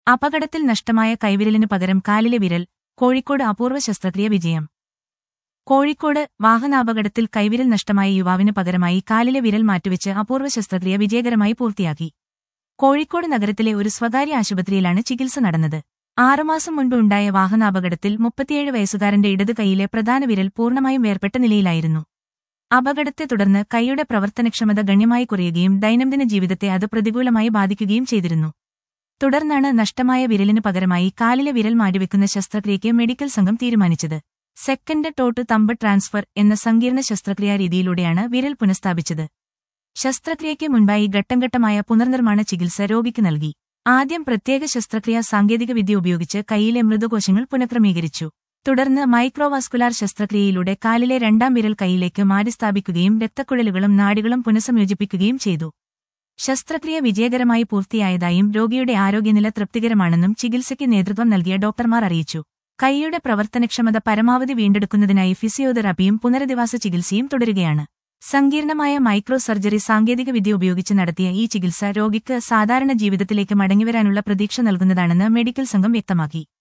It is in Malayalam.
അപകടത്തിൽ നഷ്ടമായ കൈവിരലിനു പകരം കാലിലെ വിരൽ, കോഴിക്കോട് അപൂർവ ശസ്ത്രക്രിയ വിജയം. കോഴിക്കോട് വാഹനാപകടത്തിൽ കൈവിരൽ നഷ്ടമായ യുവാവിന് പകരമായി കാലിലെ വിരൽ മാറ്റിവെച്ച് അപൂർവ ശസ്ത്രക്രിയ വിജയകരമായി പൂർത്തിയാക്കി. കോഴിക്കോട് നഗരത്തിലെ ഒരു സ്വകാര്യ ആശുപത്രിയിലാണ് ചികിത്സ നടന്നത്. 6 മാസം മുൻപ് ഉണ്ടായ വാഹനാപകടത്തിൽ 37 വയസ്സുകാരന്റെ ഇടത് കൈയിലെ പ്രധാന വിരൽ പൂർണ്ണമായും വേർപെട്ട നിലയിലായിരുന്നു. അപകടത്തെ തുടർന്ന് കൈയുടെ പ്രവർത്തനക്ഷമത ഗണ്യമായി കുറയുകയും ദൈനംദിന ജീവിതത്തെ അത് പ്രതികൂലമായി ബാധിക്കുകയും ചെയ്തിരുന്നു. തുടർന്നാണ് നഷ്ടമായ വിരലിനു പകരമായി കാലിലെ വിരൽ മാറ്റിവെക്കുന്ന ശസ്ത്രക്രിയയ്ക്ക് മെഡിക്കൽ സംഘം തീരുമാനിച്ചത്. Second toe to thumb transfer എന്ന സങ്കീർണ ശസ്ത്രക്രിയാ രീതിയിലൂടെയാണ് വിരൽ പുനഃസ്ഥാപിച്ചത്. ശസ്ത്രക്രിയയ്ക്ക് മുൻപായി ഘട്ടംഘട്ടമായ പുനർനിർമ്മാണ ചികിത്സ രോഗിക്ക് നൽകി. ആദ്യം പ്രത്യേക ശസ്ത്രക്രിയാ സാങ്കേതികവിദ്യ ഉപയോഗിച്ച് കൈയിലെ മൃദുകോശങ്ങൾ പുനഃക്രമീകരിച്ചു. തുടർന്ന് മൈക്രോവാസ്കുലാർ ശസ്ത്രക്രിയയിലൂടെ കാലിലെ രണ്ടാം വിരൽ കൈയിലേക്ക് മാറ്റിസ്ഥാപിക്കുകയും രക്തക്കുഴലുകളും നാഡികളും പുനഃസംയോജിപ്പിക്കുകയും ചെയ്തു. ശസ്ത്രക്രിയ വിജയകരമായി പൂർത്തിയായതായും രോഗിയുടെ ആരോഗ്യനില തൃപ്തികരമാണെന്നും ചികിത്സയ്ക്ക് നേതൃത്വം നൽകിയ ഡോക്ടർമാർ അറിയിച്ചു. കൈയുടെ പ്രവർത്തനക്ഷമത പരമാവധി വീണ്ടെടുക്കുന്നതിനായി ഫിസിയോതെറാപ്പിയും പുനരധിവാസ ചികിത്സയും തുടരുകയാണ്. സങ്കീർണമായ മൈക്രോ സർജറി സാങ്കേതികവിദ്യ ഉപയോഗിച്ച് നടത്തിയ ഈ ചികിത്സ രോഗിക്ക് സാധാരണ ജീവിതത്തിലേക്ക് മടങ്ങിവരാനുള്ള പ്രതീക്ഷ നൽകുന്നതാണെന്ന് മെഡിക്കൽ സംഘം വ്യക്തമാക്കി.